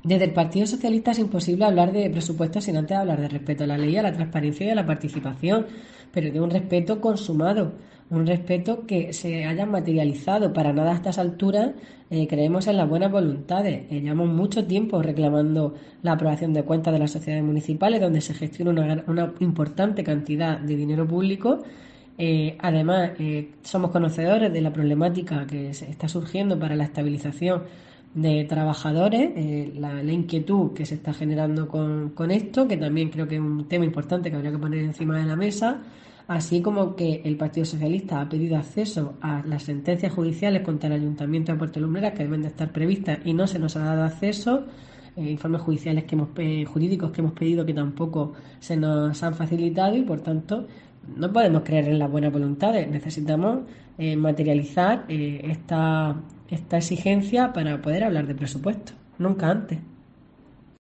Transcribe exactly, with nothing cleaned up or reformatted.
Desde el Partido Socialista es imposible hablar de presupuestos sin antes hablar de respeto a la ley, a la transparencia y a la participación, pero de un respeto consumado, un respeto que se haya materializado. Para nada a estas alturas eh, creemos en las buenas voluntades. Eh, llevamos mucho tiempo reclamando la aprobación de cuentas de las sociedades municipales, donde se gestiona una, una importante cantidad de dinero público. Eh, además, eh, somos conocedores de la problemática que se está surgiendo para la estabilización de trabajadores, eh, la, la inquietud que se está generando con, con esto, que también creo que es un tema importante que habría que poner encima de la mesa, así como que el Partido Socialista ha pedido acceso a las sentencias judiciales contra el Ayuntamiento de Puerto Lumbreras que deben de estar previstas y no se nos ha dado acceso, eh, informes judiciales que hemos, eh, jurídicos que hemos pedido que tampoco se nos han facilitado y por tanto no podemos creer en las buenas voluntades, necesitamos eh, materializar eh, esta, esta exigencia para poder hablar de presupuesto, nunca antes.